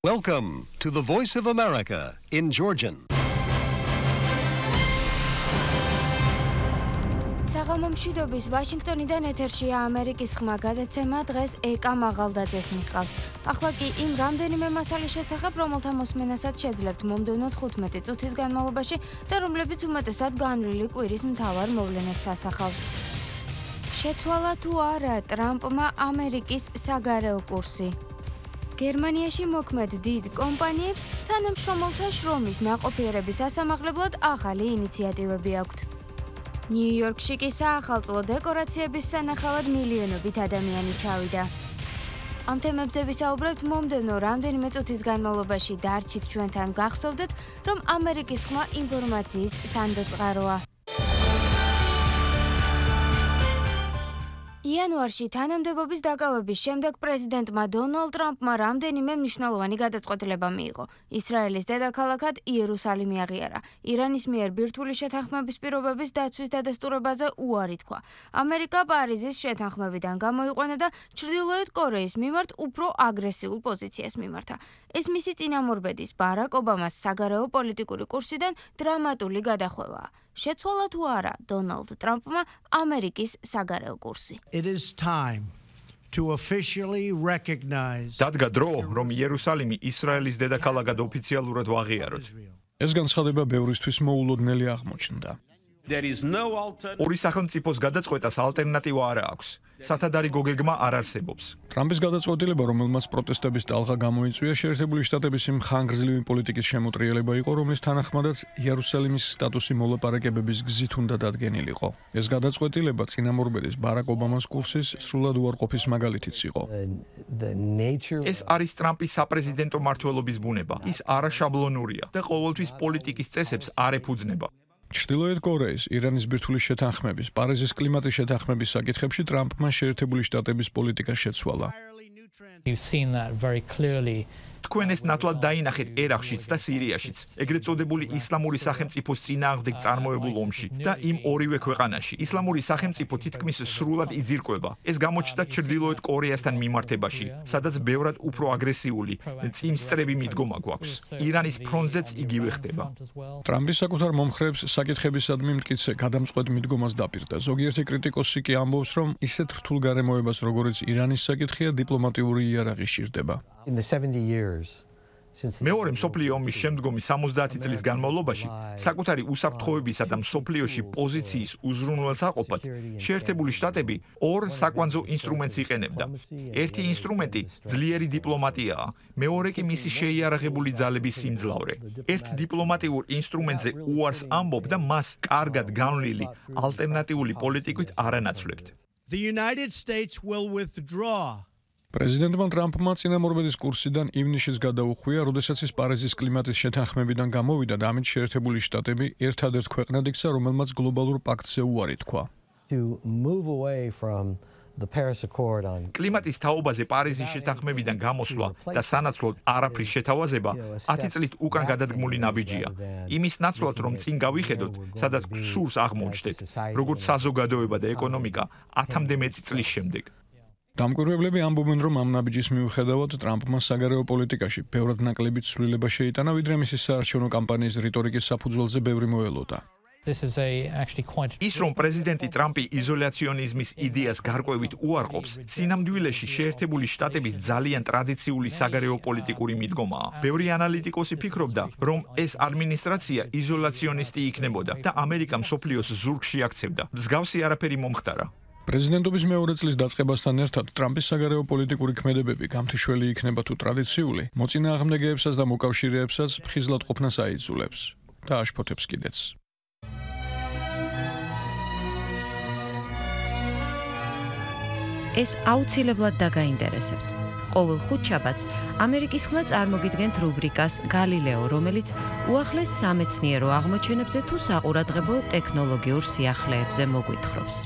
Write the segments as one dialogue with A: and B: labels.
A: Welcome to the Voice of America in Georgian.
B: საღამომშვიდობის ვაშინგტონიდან ეთერშია ამერიკის ხმა გადაცემა დღეს ეკა მაღალდაძეს მიჰყავს. ახლა კი იმ რამდენიმე მასალის შესახებ, რომელთა მოსმენასაც შეძლებთ მომდევნო 15 წუთის განმავლობაში და რომლებიც უმეტესად განვლილი კვირის მთავარ მოვლენებს ასახავს. შეცვალა თუ არა ტრამპმა ამერიკის საგარეო კურსი. გერმანიაში მოქმედ დიდ კომპანიებს თანამშრომელთა შრომის ნაყოფიერების ასამაღლებლად ახალი ინიციატივები აქვთ. ნიუ-იორკში კი საახალწლო დეკორაციების სანახავად მილიონობით ადამიანი ჩავიდა. ამ თემებზე ვისაუბრებთ მომდევნო რამდენიმე წუთის განმავლობაში. დარჩით ჩვენთან, გახსოვდეთ, რომ ამერიკის ხმა ინფორმაციის სანდოწყაროა. იანვარში თანამდებობის დაკავების შემდეგ პრეზიდენტმა დონალდ ტრამპმა რამდენიმე მნიშვნელოვანი გადაწყვეტილება მიიღო. ისრაელის დედაქალაქად იერუსალიმი აღიარა. ირანის მიერ ბირთვული შეთანხმების პირობების დაცვის დადასტურებაზე უარი თქვა. ამერიკა პარიზის შეთანხმებიდან გამოიყვანა და ჩრდილოეთ კორეის მიმართ უფრო აგრესიულ პოზიციას მიმართა. ეს მისი წინამორბედის ბარაკ ობამას საგარეო პოლიტიკური კურსიდან დრამატული გადახვევაა. შეცვალა თუ არა დონალდ ტრამპმა ამერიკის საგარეო კურსი.
C: It is time to officially recognize
D: დადგა დრო, რომ იერუსალიმი ისრაელის დედაქალაქად ოფიციალურად ვაღიაროთ.
E: ეს განცხადება ბევრისთვის მოულოდნელი აღმოჩნდა.
D: ორი სახელმწიფოს გადაწყვეტას ალტერნატივა არ აქვს. სათადარი გოგეგმა არ არსებობს.
E: ტრამპის გადაწყვეტილება, რომელმაც პროტესტების ტალღა გამოიწვია, შეერთებული შტატების იმ ხანგრძლივი პოლიტიკის შემოტრიალება იყო, რომლის თანახმადაც იერუსალიმის სტატუსი მოლაპარაკებების გზით უნდა დადგენილიყო. ეს გადაწყვეტილება წინამორბედის ბარაკ ობამას კურსის სრულად უარყოფის მაგალითიც იყო.
D: ეს არის ტრამპის საპრეზიდენტო მმართველობის ბუნება. ის არაშაბლონურია და ყოველთვის პოლიტიკის წესებს არ ეფუძნება.
E: ჩრდილოეთ კორეის, ირანის ბირთვული შეთანხმების, პარიზის კლიმატის შეთანხმების საკითხებში ტრამპმა შეერთებული შტატების პოლიტიკა შეცვალა.
F: You've seen that very clearly.
D: თქვენ ეს ნათლად დაინახეთ ერაყშიც და სირიაშიც, ეგრეთ წოდებული ისლამური სახელმწიფოს წინააღმდეგ წარმოებულ ომში და იმ ორივე ქვეყანაში. ისლამური სახელმწიფო თითქმის სრულად იძირკვება. ეს გამოჩნდა ჩრდილოეთ კორეასთან მიმართებაში, სადაც ბევრად უფრო აგრესიული, წინსწრები მიდგომა გვაქვს. ირანის ფრონტზეც იგივე ხდება.
E: ტრამპის საკუთარ მომხრეებს საკითხებისადმი მტკიცე გადამწყვეტ მიდგომას დაპირდა. ზოგიერთი კრიტიკოსი კი ამბობს, რომ ისეთ რთულ გარემოებას, როგორც ირანის საკითხია, დიპლომატიური იარაღი სჭირდება.
G: In the 70 years
D: მეორე მსოფლიო ომის შემდგომი 70 წლის განმავლობაში საკუთარი უსაფრთხოებისა და მსოფლიოში პოზიციის უზრუნველსაყოფად შეერთებული შტატები ორ საკვანძო ინსტრუმენტს იყენებდა. ერთი ინსტრუმენტი ძლიერი დიპლომატიაა, მეორე კი მისი შეიარაღებული ძალების სიმძლავრე. ერთ დიპლომატიურ ინსტრუმენტზე უარს ამბობ და მას კარგად განვლილი ალტერნატიული პოლიტიკით არანაცვლებთ.
C: the United States will withdraw.
E: პრეზიდენტმა ტრამპმა წინამორბედის კურსიდან ივნისშიც გადაუხვია, როდესაც ის პარიზის კლიმატის შეთანხმებიდან გამოვიდა და ამით შეერთებული შტატები ერთადერთ ქვეყნად იქცა, რომელმაც გლობალურ პაქტზე უარი თქვა.
G: To move away from the Paris Accord on
D: კლიმატის თაობაზე პარიზის შეთანხმებიდან გამოსვლა და სანაცვლოდ არაფრის შეთავაზება 10 წლით უკან გადადგმული ნაბიჯია. იმის ნაცვლად, რომ წინ გავიხედოთ, სადაც სურს აღმოჩნდეთ, როგორც საზოგადოება და ეკონომიკა 10-მდე მეტი წლის შემდეგ.
E: დამკვირვებლები ამბობენ, რომ ამ ნაბიჯის მიუხედავად ტრამპმა საგარეო პოლიტიკაში ბევრად ნაკლები ცვლილება შეიტანა, ვიდრე მისი საარჩევნო კამპანიის რიტორიკის საფუძველზე ბევრი მოელოდა.
D: ის რომ პრეზიდენტი ტრამპი იზოლაციონიზმის იდეას გარკვევით უარყოფს, სინამდვილეში შეერთებული შტატების ძალიან ტრადიციული საგარეო პოლიტიკური მიდგომაა. ბევრი ანალიტიკოსი ფიქრობდა, რომ ეს ადმინისტრაცია იზოლაციონისტი იქნებოდა და ამერიკა მსოფლიოს ზურგში აქცევდა. მსგავსი არაფერი მომხდარა.
E: პრეზიდენტობის მეორე წლის დაწყებასთან ერთად ტრამპის საგარეო პოლიტიკური ქმედებები გამთიშველი იქნება თუ ტრადიციული, მოწინააღმდეგეებსაც და მოკავშირეებსაც ფხიზლად ყოფნას აიძულებს და აშფოთებს კიდეც.
H: ეს აუცილებლად დაგაინტერესებთ. ყოველ ხუთშაბათს ამერიკის ხმა წარმოგიდგენთ რუბრიკას გალილეო, რომელიც უახლეს სამეცნიერო აღმოჩენებზე თუ საყურადღებო ტექნოლოგიურ სიახლეებზე მოგვითხრობს.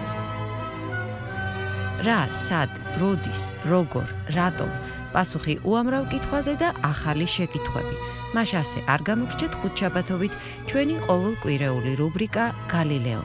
H: რა, სად, როდის, როგორ, რატომ, პასუხი უამრავ კითხვაზე და ახალი შეკითხვები. მას ასე არ გამოგრჩეთ ხუთშაბათობით ჩვენი ყოველკვირეული რუბრიკა გალილეო.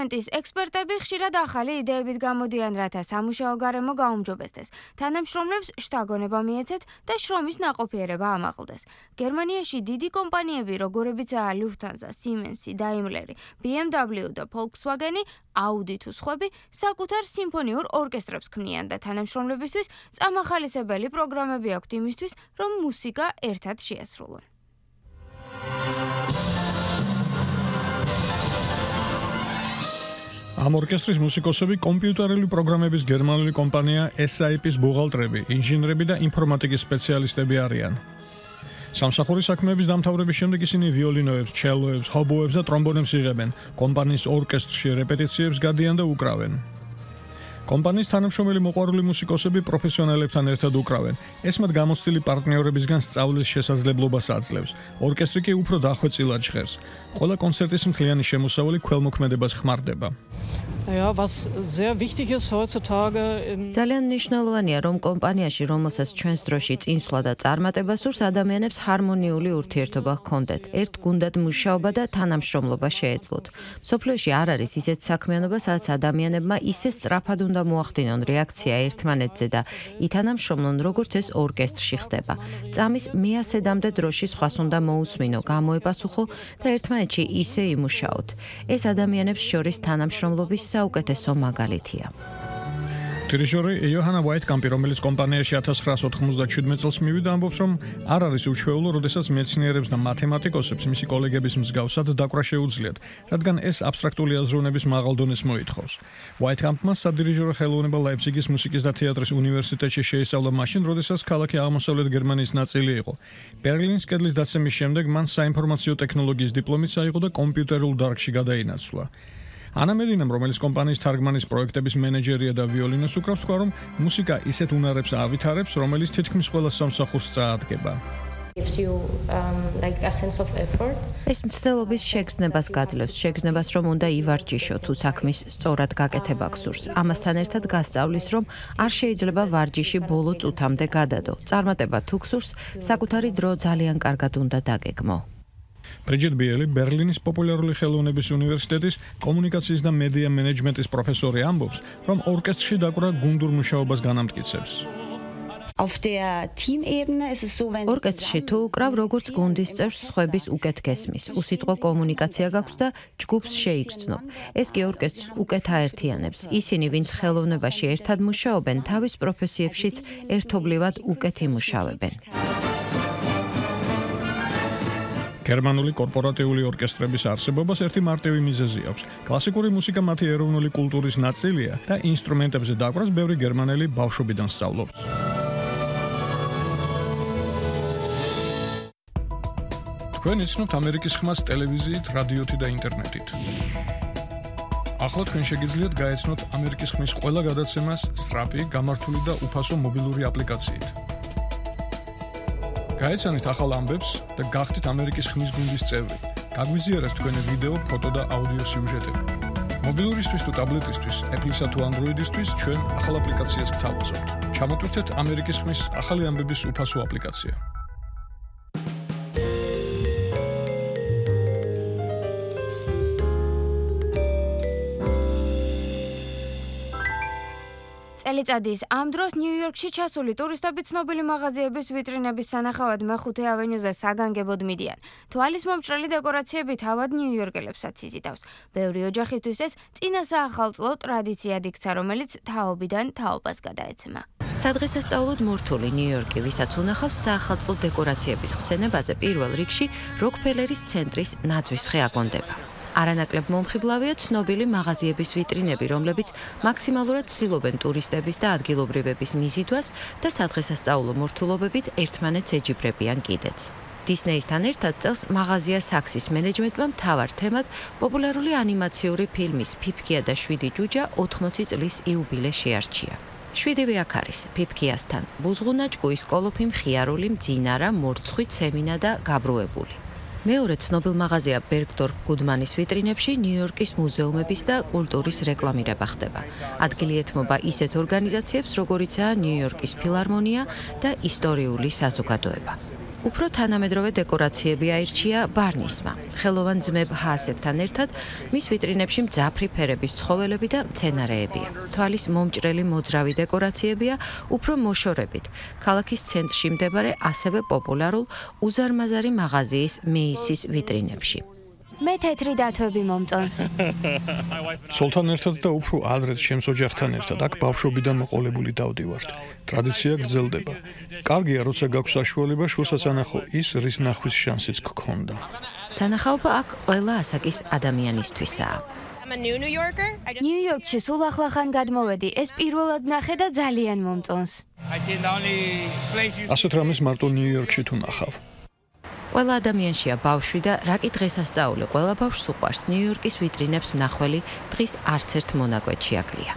B: დეპარტამენტის ექსპერტები ხშირად ახალი იდეებით გამოდიან, რათა სამუშაო გარემო გაუმჯობესდეს, თანამშრომლებს შთაგონება მიეცეთ და შრომის ნაყოფიერება ამაღლდეს. გერმანიაში დიდი კომპანიები, როგორებიცაა Lufthansa, Siemens, Daimler, BMW და Volkswagen, Audi თუ სხვები, საკუთარ სიმფონიურ ორკესტრებს ქმნიან და თანამშრომლებისთვის წამახალისებელი პროგრამები აქვთ იმისთვის, რომ მუსიკა ერთად შეასრულონ.
E: ამ ორკესტრის მუსიკოსები კომპიუტერული პროგრამების გერმანული კომპანია SAP-ის ბუღალტრები, ინჟინრები და ინფორმატიკის სპეციალისტები არიან. სამსახურის საქმეების დამთავრების შემდეგ ისინი ვიოლინოებს, ჩელოებს, ჰობოებს და ტრომბონებს იღებენ. კომპანიის ორკესტრში რეპეტიციებს გადიან და უკრავენ. კომპანიის თანამშრომელი მოყვარული მუსიკოსები პროფესიონალებთან ერთად უკრავენ. ეს მათ გამოცდილი პარტნიორებისგან სწავლის შესაძლებლობას აძლევს. ორკესტრი კი უფრო დახვეწილად ჟღერს. ყველა კონცერტის მთლიანი შემოსავალი ქველმოქმედებას ხმარდება.
H: ძალიან მნიშვნელოვანია, რომ კომპანიაში, რომელსაც ჩვენს დროში წინსვლა და წარმატება სურს, ადამიანებს ჰარმონიული ურთიერთობა ჰქონდეთ, ერთ გუნდად მუშაობა და თანამშრომლობა შეეძლოთ. მსოფლიოში არ არის ისეთ საქმიანობა, სადაც ადამიანებმა ისე სწრაფად უნდა მოახდინონ რეაქცია ერთმანეთზე და ითანამშრომლონ, როგორც ეს ორკესტრში ხდება. წამის მე-100-მდე დროში სხვას უნდა მოусმინო, გამოეპასუხო და ერთმანეთში ისე იმუშაოთ. ეს ადამიანებს შორის თანამშრომლობის საუკეთესო მაგალითია.
E: დირიჟორი იოჰანა ვაიტკამპი, რომელიც კომპანიაში 1997 წელს მივიდა, ამბობს, რომ არ არის უჩვეულო, როდესაც მეცნიერებს და მათემატიკოსებს მისი კოლეგების მსგავსად დაკვრა შეუძლიათ, რადგან ეს აბსტრაქტული აზროვნების მაღალ დონეს მოითხოვს. ვაიტკამპმა სადირიჟორო ხელოვნება ლაიფციგის მუსიკის და თეატრის უნივერსიტეტში შეისწავლა მაშინ, როდესაც ქალაქი აღმოსავლეთ გერმანიის ნაწილი იყო. ბერლინის კედლის დაცემის შემდეგ მან საინფორმაციო ტექნოლოგიის დიპლომიც აიღო და კომპიუტერულ დარგში გადაინაცვლა. ანა მედინამ, რომელიც კომპანიის თარგმანის პროექტების მენეჯერია და ვიოლინოს უკრავს, თქვა, რომ მუსიკა ისეთ უნარებს ავითარებს, რომელიც თითქმის ყველა სამსახურს წაადგება.
H: ეს მცდელობის შეგრძნებას გაძლევს, შეგრძნებას, რომ უნდა ივარჯიშო თუ საქმის სწორად გაკეთება გსურს. ამასთან ერთად გასწავლის, რომ არ შეიძლება ვარჯიში ბოლო წუთამდე გადადო. წარმატება თუ გსურს, საკუთარი დრო ძალიან კარგად უნდა დაგეგმო.
E: ბრიჯიტ ბიელი, ბერლინის პოპულარული ხელოვნების უნივერსიტეტის კომუნიკაციის და მედია მენეჯმენტის პროფესორი ამბობს, რომ ორკესტრში დაკვრა გუნდურ მუშაობას განამტკიცებს.
H: ორკესტრში თუ უკრავ, როგორც გუნდის წევრს სხვების უკეთ გესმის, უსიტყვო კომუნიკაცია გაქვს და ჯგუფს შეიგრძნობ. ეს კი ორკესტრს უკეთ აერთიანებს. ისინი, ვინც ხელოვნებაში ერთად მუშაობენ, თავის პროფესიებშიც ერთობლივად უკეთ იმუშავებენ.
E: გერმანული კორპორატიული ორკესტრების არსებობას ერთი მარტივი მიზეზი აქვს. კლასიკური მუსიკა მათი ეროვნული კულტურის ნაწილია და ინსტრუმენტებზე დაკვრას ბევრი გერმანელი ბავშვობიდან სწავლობს. თქვენ იცნობთ ამერიკის ხმას ტელევიზიით, რადიოთი და ინტერნეტით. ახლა თქვენ შეგიძლიათ გაეცნოთ ამერიკის ხმის ყველა გადაცემას სწრაფი, გამართული და უფასო მობილური აპლიკაციით. გაეცანით ახალ ამბებს და გახდით ამერიკის ხმის გუნდის წევრი. გაგვიზიარეთ თქვენი ვიდეო, ფოტო და აუდიო სიუჟეტები. მობილურისთვის თუ ტაბლეტისთვის, Apple-ისა თუ Android-ისთვის ჩვენ ახალ აპლიკაციას გთავაზობთ. ჩამოტვირთეთ ამერიკის ხმის ახალი ამბების უფასო აპლიკაცია.
B: წელიწადის ამ დროს ნიუ-იორკში ჩასული ტურისტები ცნობილი მაღაზიების ვიტრინების სანახავად მე-5 ავენიუზე საგანგებოდ მიდიან. თვალის მომჭრელი დეკორაციები თავად ნიუ-იორკელებსაც იზიდავს. ბევრი ოჯახისთვის ეს წინასაახალწლო ტრადიციად იქცა, რომელიც თაობიდან თაობას გადაეცემა.
H: სადღესასწაულოდ მორთული ნიუ-იორკი, ვისაც უნახავს საახალწლო დეკორაციების ხსენებაზე, პირველ რიგში როკფელერის ცენტრის ნაძვის ხე აკონდება. არანაკლებ მომხიბლავია ცნობილი მაღაზიების ვიტრინები, რომლებიც მაქსიმალურად ცდილობენ ტურისტების და ადგილობრივების მიზიდვას და სადღესასწაულო მორთულობებით ერთმანეთს ეჯიბრებიან კიდეც. დისნეისთან ერთად წელს მაღაზია საქსის მენეჯმენტმა მთავარ თემად პოპულარული ანიმაციური ფილმის „ფიფქია და 7 ჯუჯა“ 80 წლის იუბილე შეარჩია. 7-ვე აქ არის ფიფქიასთან, ბუზღუნა, ჭკუის კოლოფი, მხიარული, მძინარა, მორცხვი, ცემინა და გაბრუებული. მეორე ცნობილ მაღაზია ბერგდორფ გუდმანის ვიტრინებში ნიუ-იორკის მუზეუმების და კულტურის რეკლამირება ხდება. ადგილი ეთმობა ისეთ ორგანიზაციებს, როგორიცაა ნიუ-იორკის ფილარმონია და ისტორიული საზოგადოება. უფრო თანამედროვე დეკორაციები აირჩია ბარნისმა. ხელოვან ძმებ ჰაასებთან ერთად მის ვიტრინებში მძაფრი ფერების ცხოველები და მცენარეებია. თვალის მომჭრელი მოძრავი დეკორაციებია უფრო მოშორებით. ქალაქის ცენტრში მდებარე ასევე პოპულარულ უზარმაზარი მაღაზიის მეისის ვიტრინებში.
B: მე თეთრი დათვები მომწონს.
E: ცოლთან ერთად და უფრო ადრე ჩემს ოჯახთან ერთად აქ ბავშვობიდან მოყოლებული დავდივართ. ტრადიცია გრძელდება. კარგია, როცა გაქვს საშუალება, შუასაწანახო ის, რის ნახვის შანსიც გქონდა.
H: სანახაობა აქ ყველა ასაკის ადამიანისთვისაა.
B: ნიუ-იორკში სულ ახლახან გადმოვედი. ეს პირველად ნახე და ძალიან მომწონს.
E: ასეთ რამეს მარტო ნიუ-იორკში თუ ნახავ.
H: ყველა ადამიანშია ბავშვი და რა კი დღესასწაული ყველა ბავშვს უყვარს. ნიუ-იორკის ვიტრინებს მნახველი დღის არც ერთ მონაკვეთში აკლია.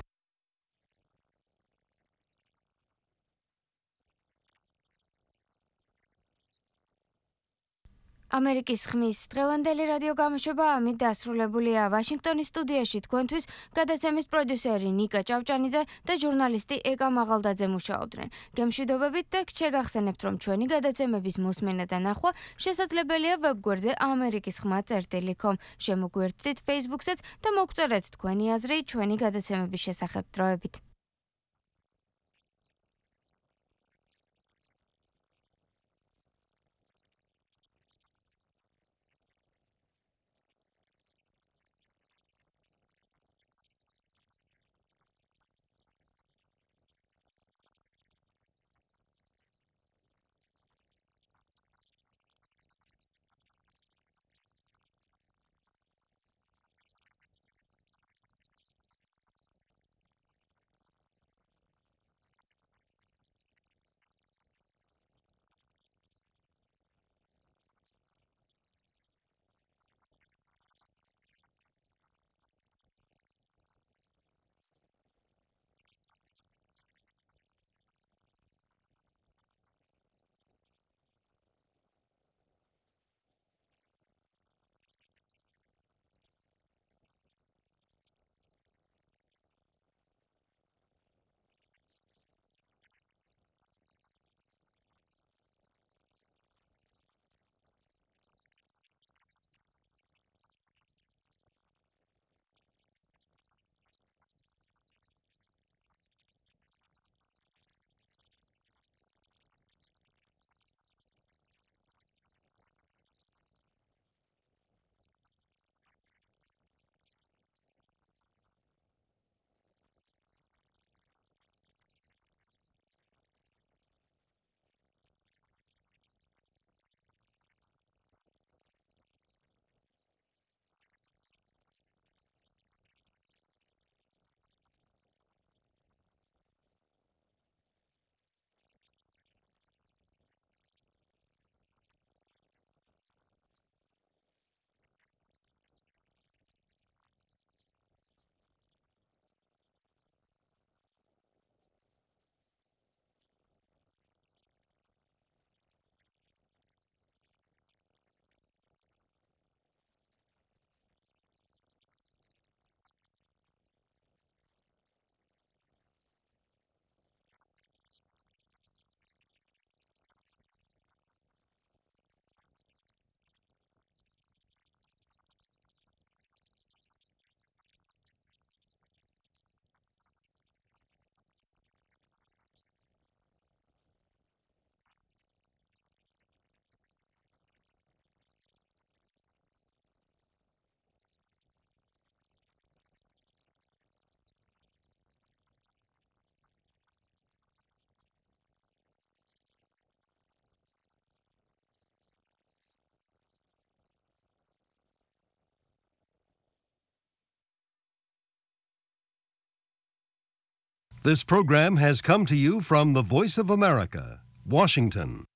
B: ამერიკის ხმის დღევანდელი რადიო გამოშვება ამით დასრულებულია. ვაშინგტონის სტუდიაში თქვენთვის გადაცემის პროდიუსერი ნიკა ჭავჭანიძე და ჟურნალისტი ეკა მაღალდაძე მუშაობდნენ. გემშვიდობებით და გჩეგახსენებთ, რომ ჩვენი გადაცემების მოსმენა და ნახვა შესაძლებელია ვებგვერდზე amerikiskhma.com. შემოგვერთდით Facebook-საც და მოგწერეთ თქვენი აზრი ჩვენი გადაცემების შესახებ დროებით.
A: This program has come to you from the Voice of America, Washington.